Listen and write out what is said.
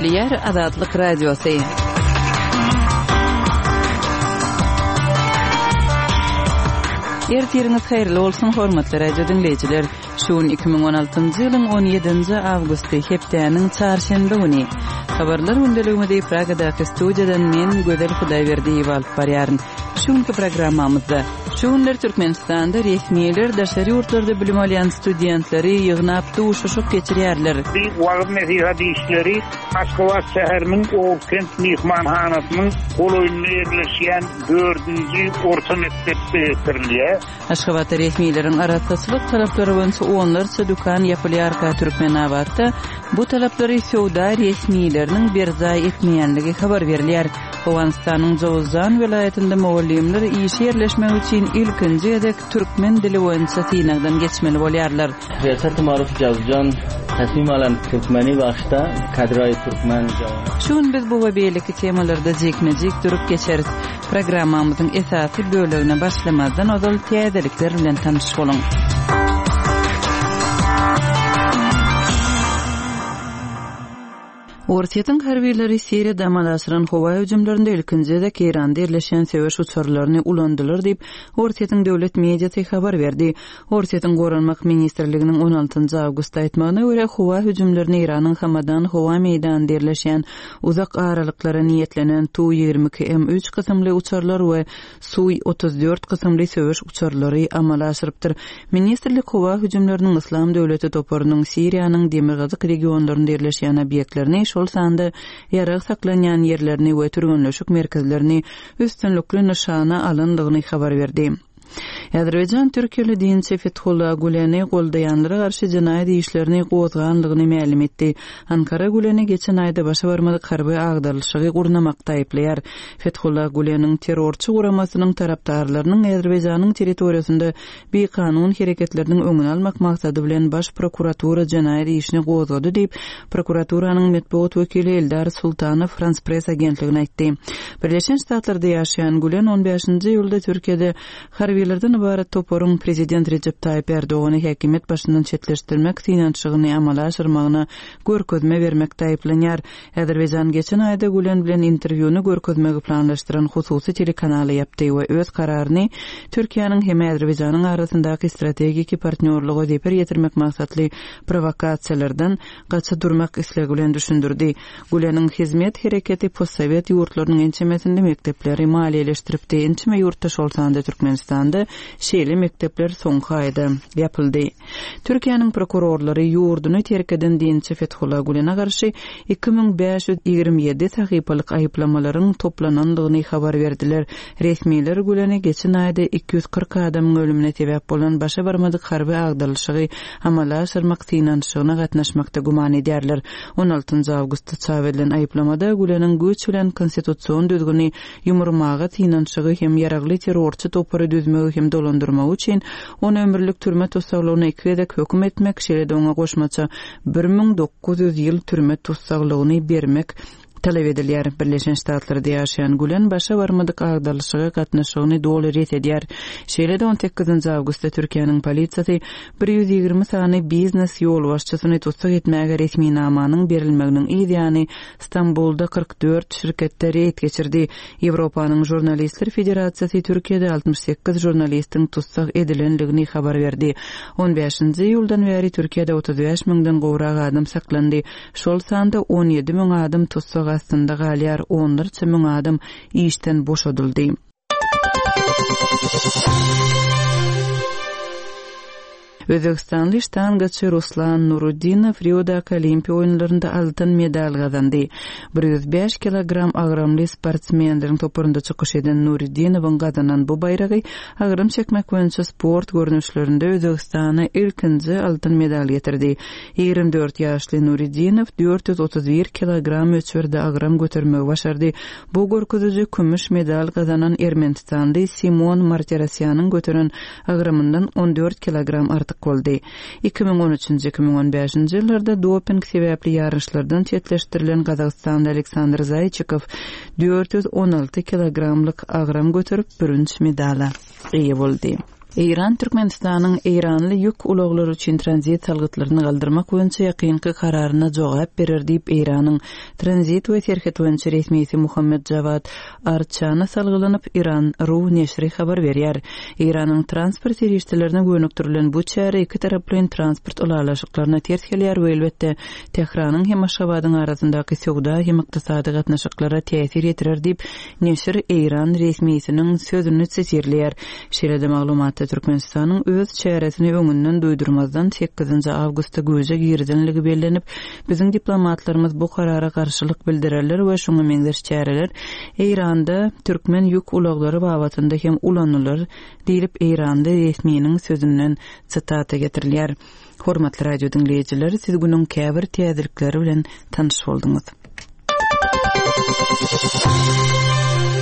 Eşliyer Azadlık Radyosu. Ertiriniz hayırlı olsun hormatly radio dinleyijiler. Şuun 2016-njy ýylyň 17-nji awgusty hepdäniň çarşembe güni. Habarlar gündeliginde Pragadaky studiýadan men Gözel Hudaýberdiýew alyp barýaryn. Şuňky programmamyzda şuňlar Türkmenistanda resmiýetler daşary ýurtlarda bilim alýan studentleri ýygnap duşuşyp geçirýärler. Bir wagt nesihat işleri Moskwa şäheriniň Owkent mehmanhanasynyň goloýunda ýerleşýän 4-nji orta mekdepde bitirilýär. Aşgabat resmiýetleriň araççylyk talaplary boýunça onlarça dukan ýapylýar Türkmenawatda. Bu talaplary Söwda resmiýetleriniň berza etmeýänligi habar berilýär. Owganistanyň Jowzan vilayetinde mugallimler iş ýerleşmek üçin ilkinji edek türkmen dili boýunça synagdan geçmeli bolýarlar. Riyasat Maruf Jawzan tasmim alan Türkmeni başda kadroy Türkmen jawab. Şuň biz bu we beýleki temalarda jekmejik durup geçeriz. Programmamyzyň esasy bölügine başlamazdan ozal täzelikler bilen tanışyp boluň. Ortiýetiň harbiýleri Siriýada amal aşyran howa hüjümlerinde ilkinji de Iranda ýerleşen söwüş uçurlaryny ulandylar diýip Ortiýetiň döwlet mediasy habar berdi. Ortiýetiň Goranmak ministrliginiň 16-njy awgustda aýtmagyna görä howa hüjümlerini Iranyň Hamadan howa meýdanynda ýerleşen uzak aralyklara niýetlenen Tu-22M3 kysymly uçurlar we Su-34 kysymly söwüş uçurlary amal aşyrypdyr. Ministrlik howa hüjümleriniň Islam döwleti toparynyň Siriýanyň demirgazyk regionlarynda ýerleşen obýektlerini şol sanda ýarag saklanýan ýerlerini we türgünleşik merkezlerini üstünlikli nişana alyndygyny habar berdi. Azerbaýjan Türkiýeli dinçi Fethullah Guleni goldaýanlara garşy jinaýat işlerini gozgandygyny ma'lum etdi. Ankara Guleni geçen aýda başa barmadyk harby agdarlyşygy gurnamakda aýplaýar. Fethullah Guleniň terrorçy guramasynyň tarapdarlarynyň Azerbaýjanyň territoriýasynda bir kanun hereketleriniň öňüni almak maksady bilen baş prokuratura jinaýat işini gozgady diýip prokuraturaryň medeniýet wekili Eldar Sultanow France Press agentligine aýtdy. Birleşen Ştatlarda ýaşaýan Gulen 15-nji ýylda Türkiýede harbiýlerden ibaret toporun prezident Recep Tayyip Erdoğan'ı häkimet başyndan çetleşdirmek synançygyny amala aşyrmagyna görkezme bermekde aýplanýar. Azerbaýjan geçen aýda Gulen bilen interwýuny görkezmegi planlaşdyran hususy telekanaly ýapdy we öz kararyny Türkiýanyň hem Azerbaýjanyň arasyndaky strategik partnerligi diýip ýetirmek maksatly provokasiýalardan gaça durmak isleги bilen düşündirdi. Guleniň hizmet hereketi postsovet ýurtlarynyň ençemesinde mektepleri maliýeleşdiripdi. Ençeme ýurtda şol sanda Türkmenistanda şeýle mektepler soňky aýda ýapyldy. Türkiýanyň prokurorlary ýurduny terk eden dinçi Fethullah Gulene garşy 2527 sahypalyk aýplamalaryň toplanandygyny habar berdiler. Resmiýetler Guleni geçen aýda 240 adamyň ölümine sebäp bolan başa barmadyk harby agdarlyşygy amala aşyrmak synançygyna gatnaşmakda guman edýärler. 16-njy awgustda çap edilen aýplamada Guleniň güç bilen konstitusiýon düzgüni ýumurmaga synançygy hem ýaragly terrorçy topary düzmegi hem dolandyrmak üçin onu ömürlük türme tutsaklygyna 2 edek hökm etmek, şeýle ona goşmaça 1900 ýyl türme tutsaklygyny bermek talep edilýär. Birleşen Ştatlarda ýaşaýan Gulen başa barmadyk agdarlyşyga gatnaşygyny dolar edýär. Şeýle 18-nji awgustda Türkiýanyň polisiýasy 120 sany biznes ýol başçysyny tutsak etmäge resmi namanyň berilmeginiň ideýany Stambolda 44 şirketde reýt geçirdi. Ýewropanyň Jurnalistler Federasiýasy Türkiýede 68 jurnalistiň tutsak edilenligini habar berdi. 15-nji ýyldan beri Türkiýede 35 000-den gowrak adam saklandy. Şol sanda 17 000 adam tutsak aslında galýar, onlarça müň adam işten boşadyldy. Özbekistanly ştangaçy Ruslan Nuruddinov Riodagi Olimpiýa oýunlarynda altyn medal gazandy. 105 kilogram agramly sportsmenleriň topurunda çykyş eden Nuruddinowyň gazanan bu baýragy agram çekmek boýunça sport görnüşlerinde Özbekistana ilkinji altyn medal getirdi. 24 ýaşly Nuruddinov 431 kilogram ölçüde agram götürmegi başardy. Bu görkezüji kümüş medal gazanan Ermenistanly Simon Martirosyanyň götüren agramyndan 14 kilogram artyk boldy. 2013-2015 ýyllarda doping sebäpli ýarışlardan çetleşdirilen Gazagstanly Aleksandr Zaychikov 416 kilogramlyk agram götürüp birinji medala eýe boldy. Iran Türkmenistanyň Iranly ýük ulaglary üçin tranzit salgytlaryny galdyrmak boýunça ýakynky kararyna jogap berer diýip Iranyň tranzit we terket boýunça resmisi Muhammed Javad Arçany salgylanyp Iran Ru neşri habar berýär. Iranyň transport serişçilerine gönüktirilen bu çäre iki taraply transport ulalaşyklaryna ters gelýär we elbetde Tehranyň hem Aşgabatyň arasyndaky sowda hem ykdysady gatnaşyklara täsir etirer diýip neşir Iran resmisiniň sözüni çekýär. Şeýle maglumat Türkmenistanyň öz çäresini öňünden duýdurmazdan 8 awgustda göze girdilenligi bellenip, biziň diplomatlarymyz bu karara garşylyk bildirerler we şoňa meňzer çäreler Iranda türkmen ýük ulaglary babatynda hem ulanýarlar diýip Iranda resminiň sözünden sitata getirilýär. Hormatly radio dinleýijiler, siz günüň käbir täzelikleri bilen tanyş boldyňyz.